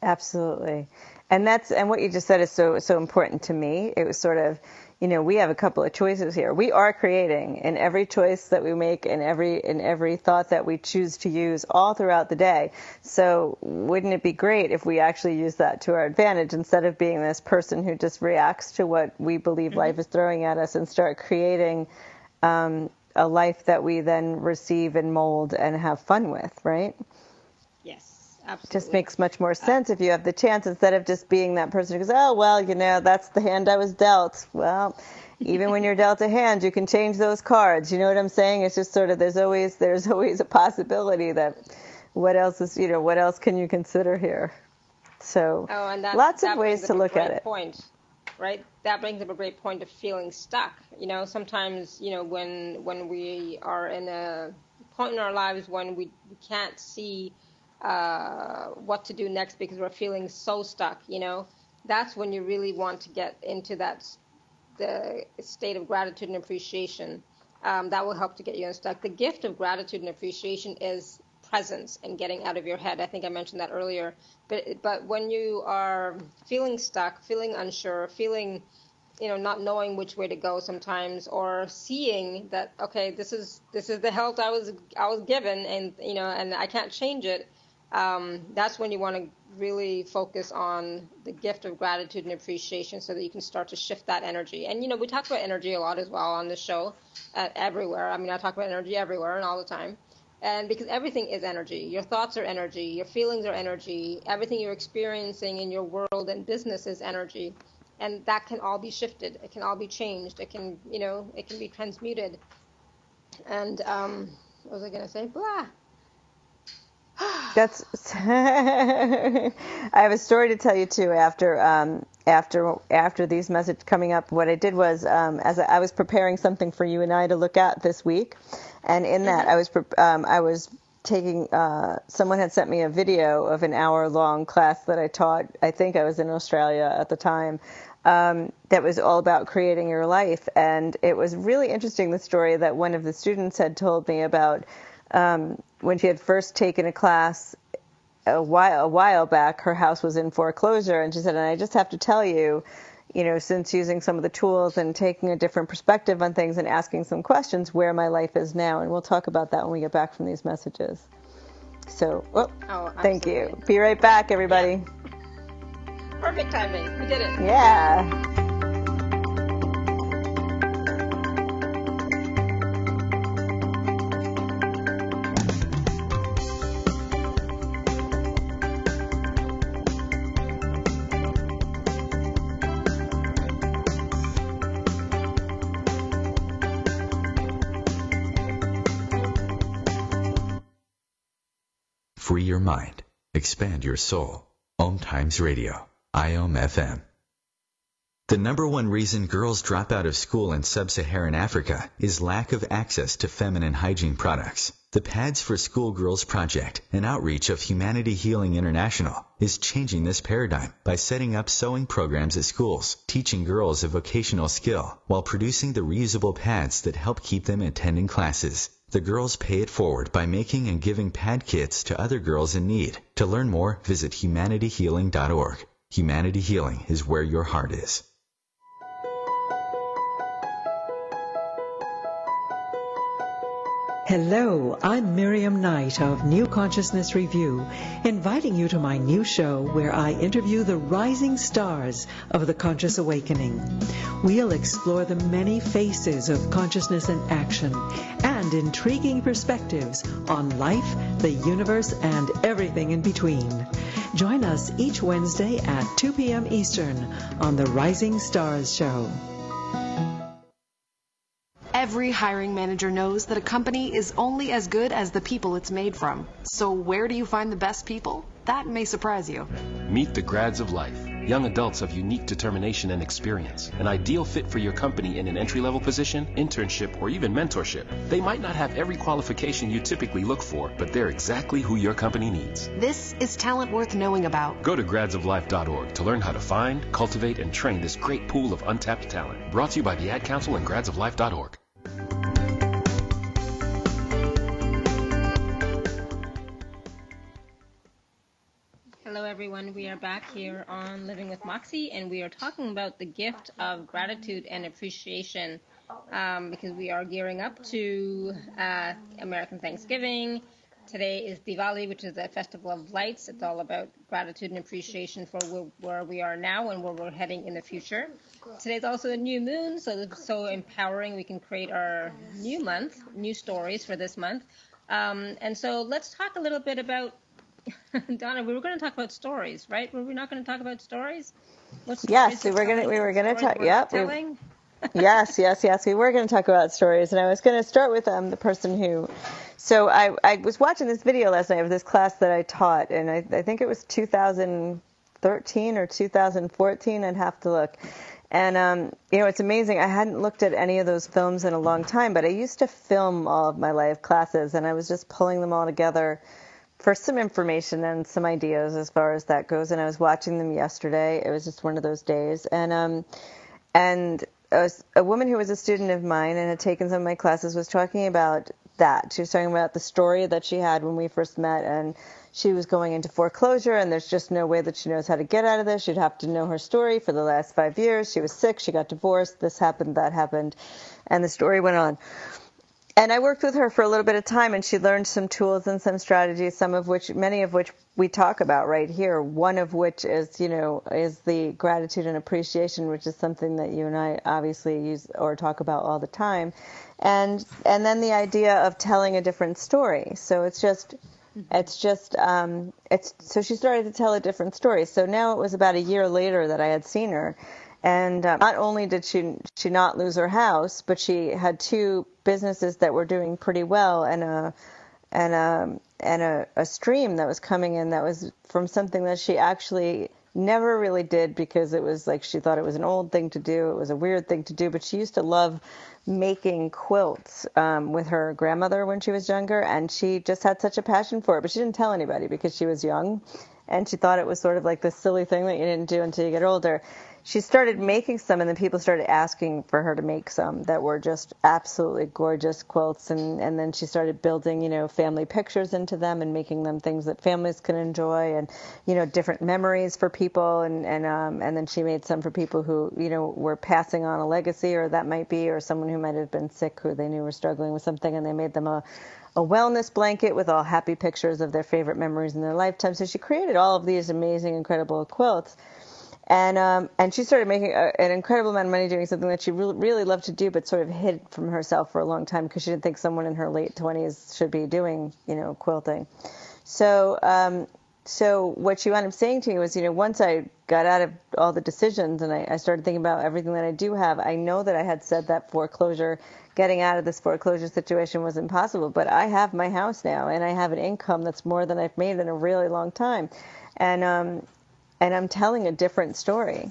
Absolutely. And what you just said is so important to me. It was sort of, we have a couple of choices here. We are creating in every choice that we make, in every thought that we choose to use all throughout the day. So wouldn't it be great if we actually use that to our advantage instead of being this person who just reacts to what we believe life is throwing at us and start creating a life that we then receive and mold and have fun with, right? Yes. Absolutely. Just makes much more sense if you have the chance instead of just being that person who goes, oh, well, that's the hand I was dealt. Well, even when you're dealt a hand, you can change those cards. You know what I'm saying? It's just sort of there's always a possibility that what else can you consider here? So lots of ways to look at it. Point, right? That brings up a great point of feeling stuck. Sometimes, when we are in a point in our lives when we can't see what to do next because we're feeling so stuck, that's when you really want to get into the state of gratitude and appreciation. That will help to get you unstuck. The gift of gratitude and appreciation is presence and getting out of your head. I think I mentioned that earlier. But when you are feeling stuck, feeling unsure, feeling not knowing which way to go sometimes, or seeing that, okay, this is the health I was given, and and I can't change it. That's when you want to really focus on the gift of gratitude and appreciation so that you can start to shift that energy. And, we talk about energy a lot as well on this show, everywhere. I mean, I talk about energy everywhere and all the time. And because everything is energy. Your thoughts are energy. Your feelings are energy. Everything you're experiencing in your world and business is energy. And that can all be shifted. It can all be changed. It can, it can be transmuted. And what was I going to say? Blah. I have a story to tell you too. After these messages coming up, what I did was, as I was preparing something for you and I to look at this week, and in that I was taking. Someone had sent me a video of an hour-long class that I taught. I think I was in Australia at the time. That was all about creating your life, and it was really interesting. The story that one of the students had told me about. When she had first taken a class a while back, her house was in foreclosure, and she said, and I just have to tell you, since using some of the tools and taking a different perspective on things and asking some questions, where my life is now. And we'll talk about that when we get back from these messages. So, thank you. Be right back, everybody. Yeah. Perfect timing. We did it. Yeah. Free your mind. Expand your soul. Om Times Radio. IOM FM. The number one reason girls drop out of school in sub-Saharan Africa is lack of access to feminine hygiene products. The Pads for Schoolgirls Project, an outreach of Humanity Healing International, is changing this paradigm by setting up sewing programs at schools, teaching girls a vocational skill, while producing the reusable pads that help keep them attending classes. The girls pay it forward by making and giving pad kits to other girls in need. To learn more, visit humanityhealing.org. Humanity Healing is where your heart is. Hello, I'm Miriam Knight of New Consciousness Review, inviting you to my new show where I interview the rising stars of the conscious awakening. We'll explore the many faces of consciousness in action and intriguing perspectives on life, the universe, and everything in between. Join us each Wednesday at 2 p.m. Eastern on the Rising Stars Show. Every hiring manager knows that a company is only as good as the people it's made from. So where do you find the best people? That may surprise you. Meet the Grads of Life. Young adults of unique determination and experience. An ideal fit for your company in an entry-level position, internship, or even mentorship. They might not have every qualification you typically look for, but they're exactly who your company needs. This is talent worth knowing about. Go to gradsoflife.org to learn how to find, cultivate, and train this great pool of untapped talent. Brought to you by the Ad Council and gradsoflife.org. Hello, everyone. We are back here on Living with Moxie, and we are talking about the gift of gratitude and appreciation because we are gearing up to American Thanksgiving. Today is Diwali, which is a festival of lights. It's all about gratitude and appreciation for where we are now and where we're heading in the future. Today's also a new moon, so it's so empowering. We can create our new month, new stories for this month. And so let's talk a little bit about, Donna, we were going to talk about stories, right? Were we not going to talk about stories? What stories Yes, we were going to talk. Yep. Yes. We were going to talk about stories, and I was going to start with the person who. So I was watching this video last night of this class that I taught, and I think it was 2013 or 2014. I'd have to look. And, it's amazing. I hadn't looked at any of those films in a long time, but I used to film all of my live classes, and I was just pulling them all together for some information and some ideas as far as that goes. And I was watching them yesterday. It was just one of those days. And a woman who was a student of mine and had taken some of my classes was talking about that. She was talking about the story that she had when we first met, and she was going into foreclosure, and there's just no way that she knows how to get out of this. She'd have to know her story for the last 5 years. She was sick. She got divorced. This happened, that happened, and the story went on. And I worked with her for a little bit of time, and she learned some tools and some strategies, many of which we talk about right here. One of which is, is the gratitude and appreciation, which is something that you and I obviously use or talk about all the time. And then the idea of telling a different story. So so she started to tell a different story. So now it was about a year later that I had seen her. And not only did she not lose her house, but she had two businesses that were doing pretty well, and a stream that was coming in that was from something that she actually never really did, because it was like she thought it was an old thing to do. It was a weird thing to do, but she used to love making quilts with her grandmother when she was younger, and she just had such a passion for it, but she didn't tell anybody because she was young, and she thought it was sort of like this silly thing that you didn't do until you get older. She started making some, and then people started asking for her to make some that were just absolutely gorgeous quilts. And then she started building, family pictures into them and making them things that families can enjoy, and, different memories for people. And then she made some for people who, were passing on a legacy, or that might be, or someone who might have been sick who they knew were struggling with something, and they made them a wellness blanket with all happy pictures of their favorite memories in their lifetime. So she created all of these amazing, incredible quilts. And she started making an incredible amount of money doing something that she really loved to do, but sort of hid from herself for a long time because she didn't think someone in her late 20s should be doing, quilting. So what she wound up saying to me was, once I got out of all the decisions and I started thinking about everything that I do have, I know that I had said that getting out of this foreclosure situation was impossible, but I have my house now, and I have an income that's more than I've made in a really long time. And I'm telling a different story.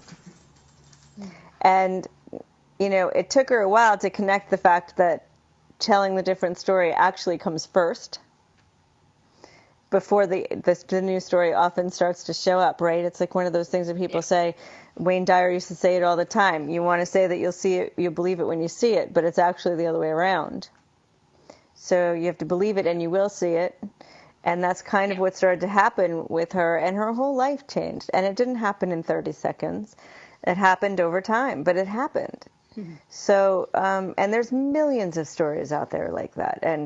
And, it took her a while to connect the fact that telling the different story actually comes first before the new story often starts to show up, right? It's like one of those things that people say. Wayne Dyer used to say it all the time. You want to say that you'll see it, you believe it when you see it, but it's actually the other way around. So you have to believe it and you will see it. And that's kind of what started to happen with her, and her whole life changed. And it didn't happen in 30 seconds. It happened over time, but it happened. Mm-hmm. So, and there's millions of stories out there like that. And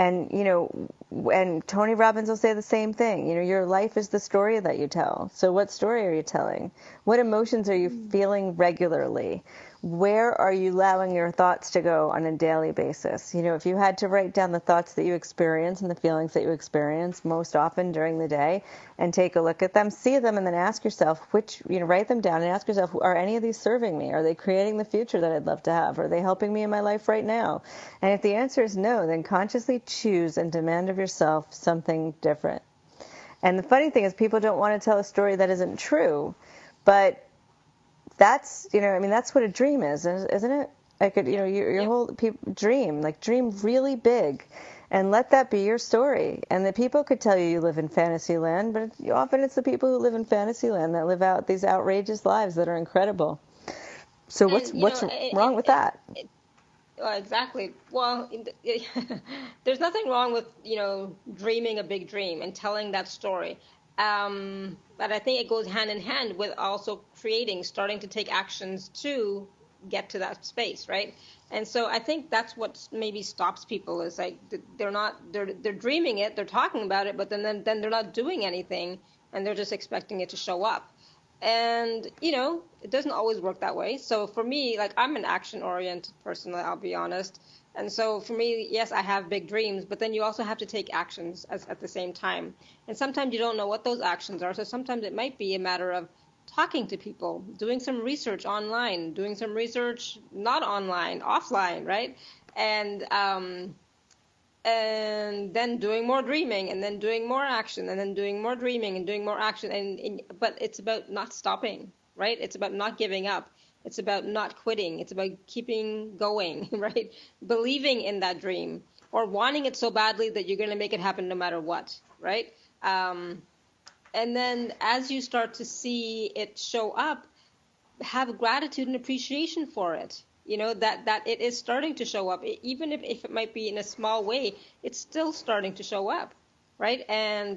Tony Robbins will say the same thing. Your life is the story that you tell. So what story are you telling? What emotions are you feeling regularly? Where are you allowing your thoughts to go on a daily basis? If you had to write down the thoughts that you experience and the feelings that you experience most often during the day and take a look at them, see them, and then ask yourself write them down and ask yourself, are any of these serving me? Are they creating the future that I'd love to have? Are they helping me in my life right now? And if the answer is no, then consciously choose and demand of yourself something different. And the funny thing is, people don't want to tell a story that isn't true, but that's, that's what a dream is, isn't it? Your whole dream really big, and let that be your story. And the people could tell you live in fantasy land, but often it's the people who live in fantasy land that live out these outrageous lives that are incredible. So what's wrong with that? Exactly. Well, there's nothing wrong with, dreaming a big dream and telling that story. But I think it goes hand in hand with also starting to take actions to get to that space, right? And so I think that's what maybe stops people is like they're dreaming it, they're talking about it, but then they're not doing anything, and they're just expecting it to show up. And, it doesn't always work that way. So for me, like, I'm an action-oriented person, I'll be honest. And so for me, yes, I have big dreams, but then you also have to take actions at the same time. And sometimes you don't know what those actions are. So sometimes it might be a matter of talking to people, doing some research online, doing some research not online, offline, right? And then doing more dreaming, and then doing more action, and then doing more dreaming and doing more action. But it's about not stopping, right? It's about not giving up. It's about not quitting. It's about keeping going, right? Believing in that dream, or wanting it so badly that you're going to make it happen no matter what, right? And then as you start to see it show up, have gratitude and appreciation for it. That it is starting to show up, even if it might be in a small way, it's still starting to show up, right? And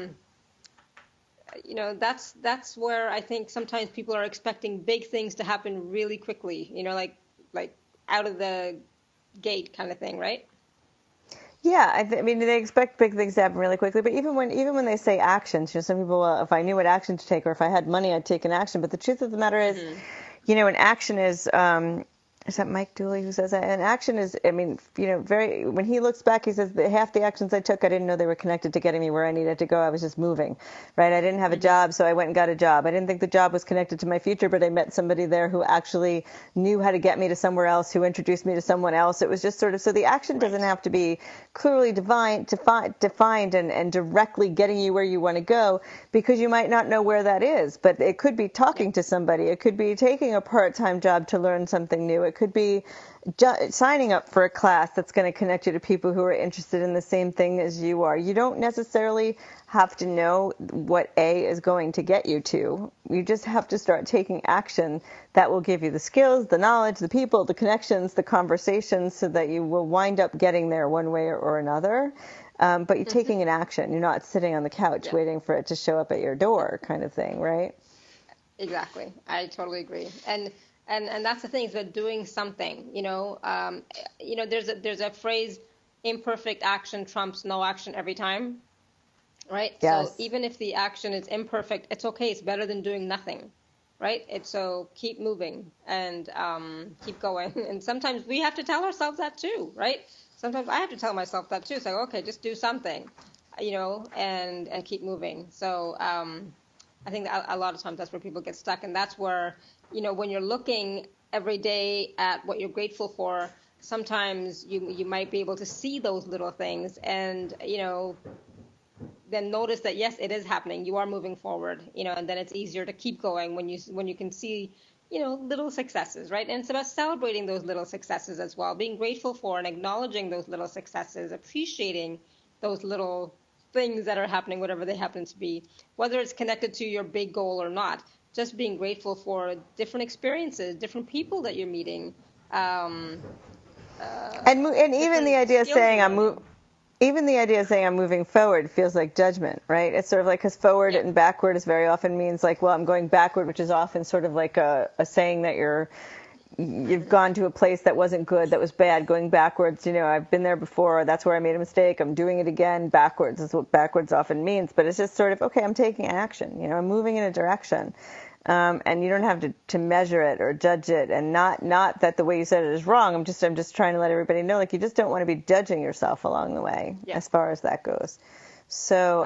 that's where I think sometimes people are expecting big things to happen really quickly, like out of the gate kind of thing, right? Yeah, I mean, they expect big things to happen really quickly, but even when they say actions, some people, well, if I knew what action to take, or if I had money, I'd take an action. But the truth of the matter is, an action is that Mike Dooley who says that? An action is, I mean, when he looks back, he says that half the actions I took, I didn't know they were connected to getting me where I needed to go. I was just moving, right? I didn't have a job, so I went and got a job. I didn't think the job was connected to my future, but I met somebody there who actually knew how to get me to somewhere else, who introduced me to someone else. It was just sort of, so the action doesn't have to be clearly defined and directly getting you where you want to go, because you might not know where that is. But it could be talking to somebody. It could be taking a part-time job to learn something new. It could be signing up for a class that's going to connect you to people who are interested in the same thing as you are. You don't necessarily have to know what A is going to get you to. You just have to start taking action that will give you the skills, the knowledge, the people, the connections, the conversations, so that you will wind up getting there one way or another. But you're taking an action. You're not sitting on the couch waiting for it to show up at your door kind of thing, right? Exactly. I totally agree. And that's the thing, is about doing something, there's a phrase, imperfect action trumps no action every time, right? Yes. So even if the action is imperfect, it's okay. It's better than doing nothing, right? So keep moving and keep going. And sometimes we have to tell ourselves that too, right? Sometimes I have to tell myself that too. It's like, okay, just do something, and keep moving. So I think that a lot of times that's where people get stuck, and that's where, when you're looking every day at what you're grateful for, sometimes you might be able to see those little things and, then notice that, yes, it is happening. You are moving forward, and then it's easier to keep going when you can see, little successes, right? And it's about celebrating those little successes as well, being grateful for and acknowledging those little successes, appreciating those little things that are happening, whatever they happen to be, whether it's connected to your big goal or not. Just being grateful for different experiences, different people that you're meeting. And even the idea of saying I'm moving forward feels like judgment, right? It's sort of like, because forward and backward is very often means like, well, I'm going backward, which is often sort of like a saying that you've gone to a place that wasn't good, that was bad. Going backwards, I've been there before. That's where I made a mistake. I'm doing it again. Backwards is what backwards often means. But it's just sort of, okay, I'm taking action. I'm moving in a direction. And you don't have to measure it or judge it. And not that the way you said it is wrong. I'm just trying to let everybody know, like, you just don't want to be judging yourself along the way as far as that goes. So,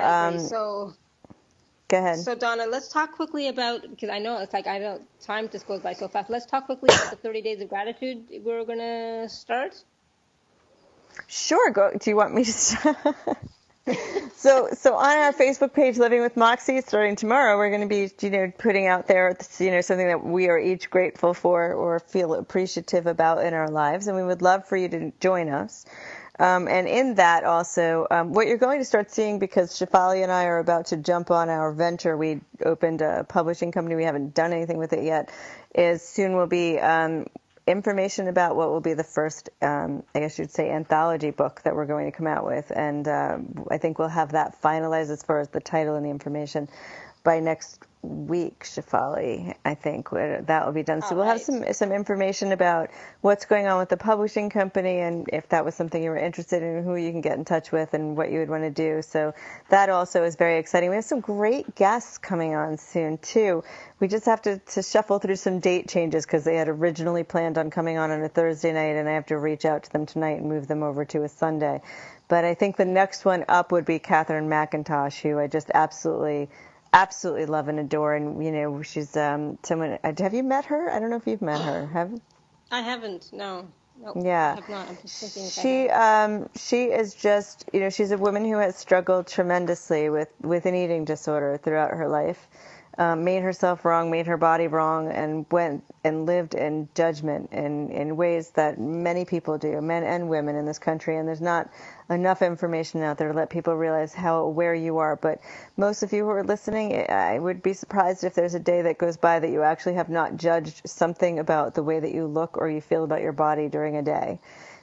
go ahead. So Donna, let's talk quickly about, because I know it's like, time just goes by so fast. Let's talk quickly about the 30 days of gratitude we're going to start. Sure. Do you want me to start? So on our Facebook page, Living with Moxie, starting tomorrow, we're going to be, putting out there, something that we are each grateful for or feel appreciative about in our lives. And we would love for you to join us. And in that also, what you're going to start seeing, because Shefali and I are about to jump on our venture, we opened a publishing company, we haven't done anything with it yet, is soon we'll be information about what will be the first, I guess you'd say, anthology book that we're going to come out with. And I think we'll have that finalized as far as the title and the information by next week, Shefali. I think that will be done. So we'll have some information about what's going on with the publishing company, and if that was something you were interested in, who you can get in touch with, and what you would want to do. So that also is very exciting. We have some great guests coming on soon too. We just have to shuffle through some date changes because they had originally planned on coming on a Thursday night, and I have to reach out to them tonight and move them over to a Sunday. But I think the next one up would be Catherine McIntosh, who I just absolutely love and adore. And, she's someone, have you met her? I don't know if you've met her. I haven't, no. Nope, yeah. I have not. I'm just thinking she is just, she's a woman who has struggled tremendously with an eating disorder throughout her life. Made herself wrong, made her body wrong, and went and lived in judgment in ways that many people do, men and women in this country. And there's not enough information out there to let people realize how aware you are. But most of you who are listening, I would be surprised if there's a day that goes by that you actually have not judged something about the way that you look or you feel about your body during a day.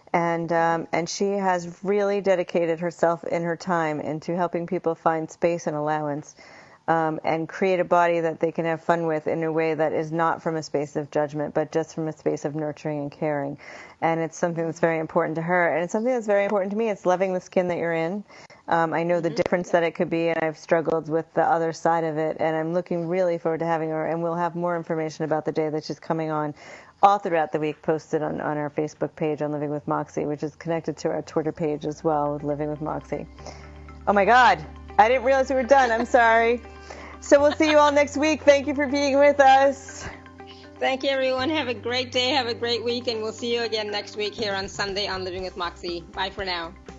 And she has really dedicated herself in her time into helping people find space and allowance. And create a body that they can have fun with in a way that is not from a space of judgment, but just from a space of nurturing and caring. And it's something that's very important to her. And it's something that's very important to me. It's loving the skin that you're in. I know the difference that it could be, and I've struggled with the other side of it. And I'm looking really forward to having her. And we'll have more information about the day that she's coming on all throughout the week, posted on our Facebook page on Living with Moxie, which is connected to our Twitter page as well, with Living with Moxie. Oh, my God. I didn't realize we were done. I'm sorry. So we'll see you all next week. Thank you for being with us. Thank you, everyone. Have a great day. Have a great week. And we'll see you again next week here on Sunday on Living with Moxie. Bye for now.